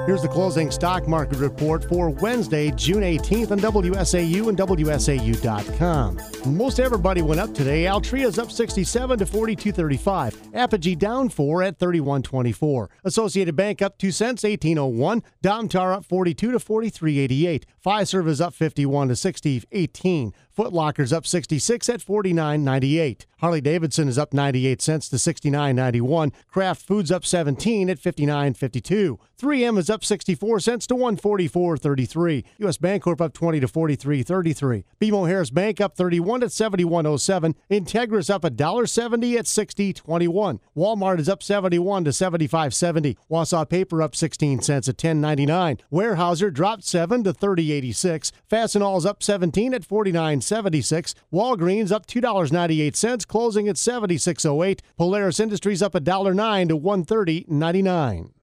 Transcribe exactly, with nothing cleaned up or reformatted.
Here's the closing stock market report for Wednesday, June eighteenth on W S A U and W S A U dot com. Most everybody went up today. Altria's up sixty-seven to forty-two thirty-five. Apogee down four at thirty-one twenty-four. Associated Bank up two cents, eighteen oh one. Domtar up forty-two to forty-three eighty-eight. Fiserv is up fifty-one to sixty eighteen. Foot Locker's up sixty-six at forty-nine ninety-eight. Harley-Davidson is up ninety-eight cents to sixty-nine ninety-one. Kraft Foods up seventeen at fifty-nine fifty-two. three M is up sixty-four cents to one forty-four thirty-three. U S Bancorp up twenty to forty-three thirty-three. B M O Harris Bank up thirty-one at seventy-one oh seven. Integris up one dollar seventy at sixty twenty-one. Walmart is up seventy-one to seventy-five seventy. Wausau Paper up sixteen cents at ten ninety-nine. Weyerhaeuser dropped seven to thirty eighty-six. Fastenal's up seventeen at forty-nine seventy-six. Walgreens up two dollars and ninety-eight cents, closing at seventy-six oh eight. Polaris Industries up one dollar nine to one thirty ninety-nine.